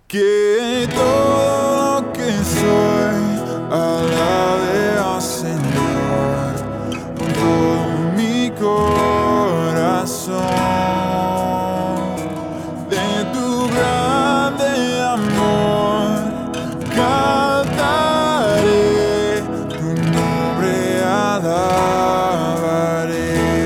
Que todo lo que soy alabe al Señor con todo mi corazón. De tu grande amor cantaré, tu nombre alabaré.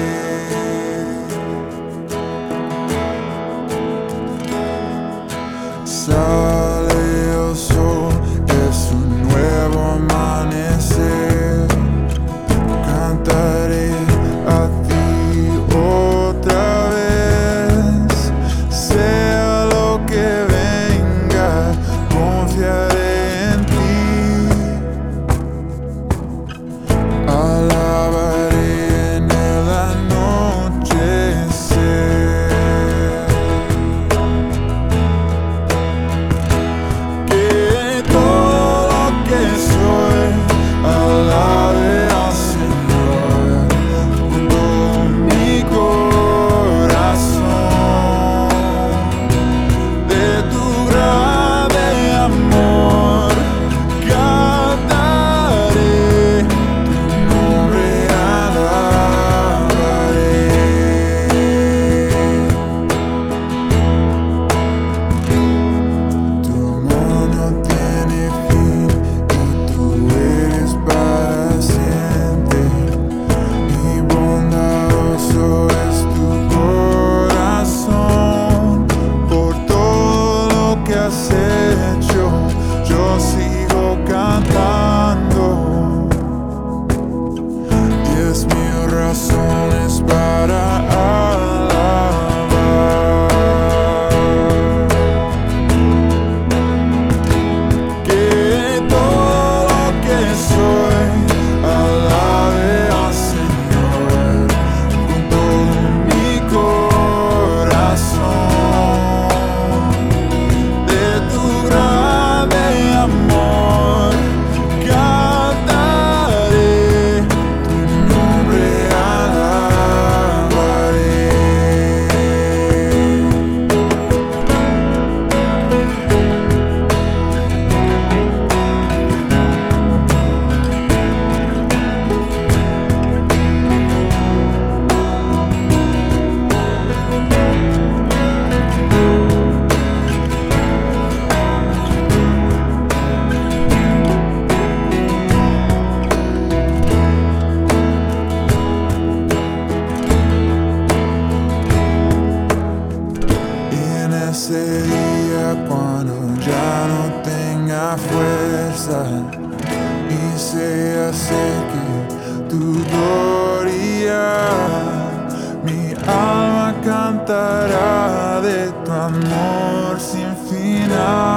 Sale el sol, es un nuevo amanecer. Cantaré a ti otra vez. Sea lo que venga, confiaré en ti. Alabaré en el anochecer. Yo sigo cantando. 10,000 razones para alabar. Que todo lo que soy alabe al Señor con todo mi corazón. Ese día cuando ya no tenga fuerza y se acerque tu gloria, mi alma cantará de tu amor sin final.